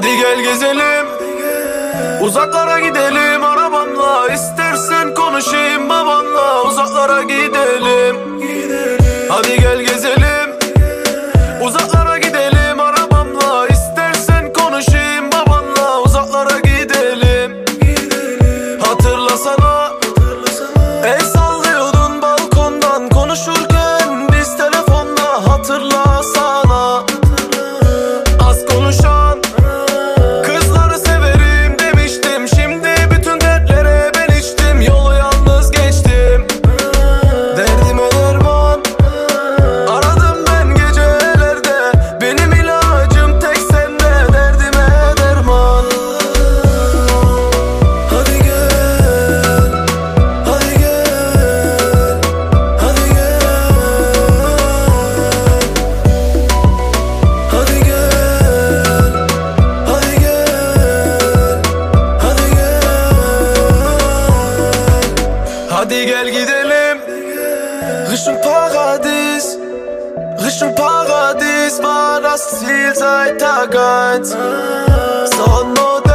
Hadi gel gezelim, uzaklara gidelim arabamla. İstersen konuşayım babanla, uzaklara gidelim. Hadi gel gezelim, uzaklara gidelim arabamla. İstersen konuşayım babanla, uzaklara gidelim. Hatırlasana, el sallıyordun balkondan konuşurken biz telefonda. Hatırlasana, az konuşan kızları severim demiştim. Şimdi bütün dertlere ben içtim, yolu yalnız geçtim. Derdime derman aradım ben gecelerde, benim ilacım tek sende, derdime derman. Hadi gel, hadi gel, hadi gel, hadi gel, hadi gel, hadi gel. Hadi gel gidelim, Richtung Paradies, Richtung Paradies war das Ziel seit Tag 1. Sonne